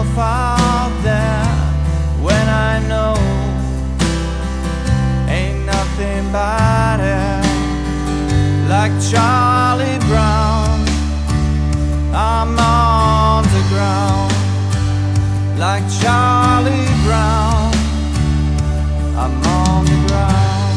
myself out there when I know ain't nothing better. Like Charlie Brown, I'm on the ground. Like Charlie Brown, I'm on the ground.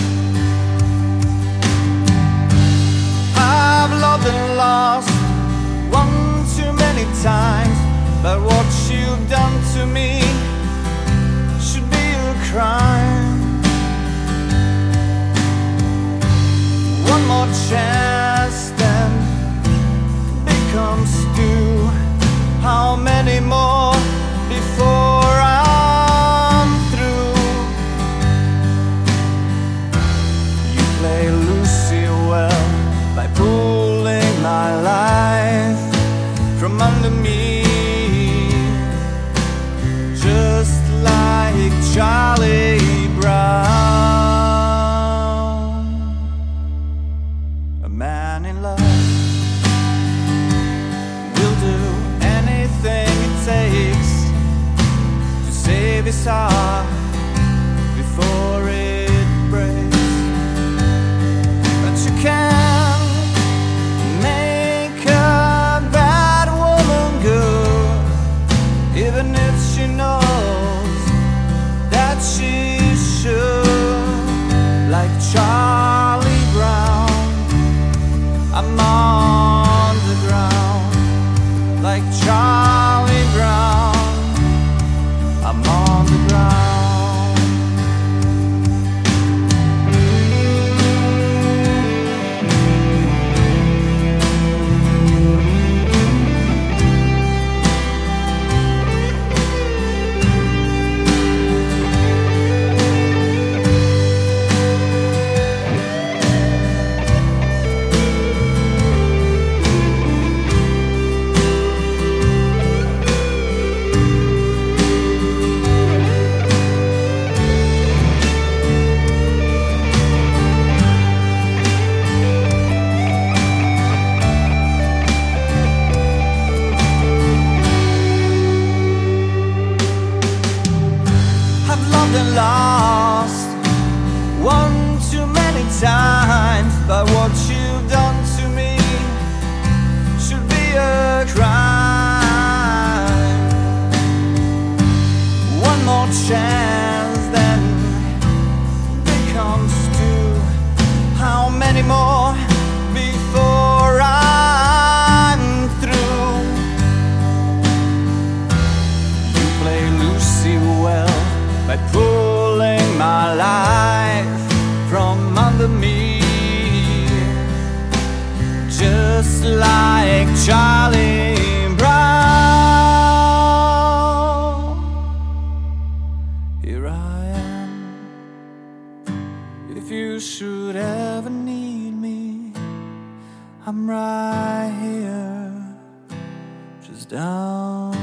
I've loved and lost one too many times, but what you've done to me should be a crime. One more chance then becomes two. How many more before I'm through? You play Lucy well by pulling my life from under me, just like Charlie Brown. A man in love will do anything it takes to save his heart before it breaks. But you can't make a bad woman good, even if she knows that she should. Like Charlie Brown, I'm on the ground. Like Charlie Brown, I'm on the ground. And lost one too many times, but what you've done to me should be a crime. One more chance then becomes two. How many more before I'm through? You play Lucy well by pulling my life from under me, just like Charlie Brown. Here I am, if you should ever need me, I'm right here, just down